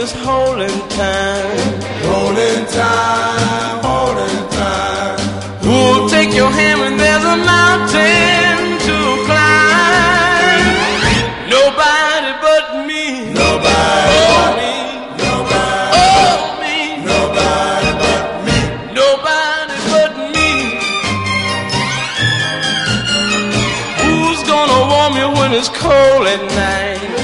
it's holding time. Holding time, holding time. Who'll take your hand when there's a mountain to climb? Nobody but me. Nobody Oh, but me. nobody Oh, me. nobody but me. Nobody but me. Who's gonna warm you when it's cold at night?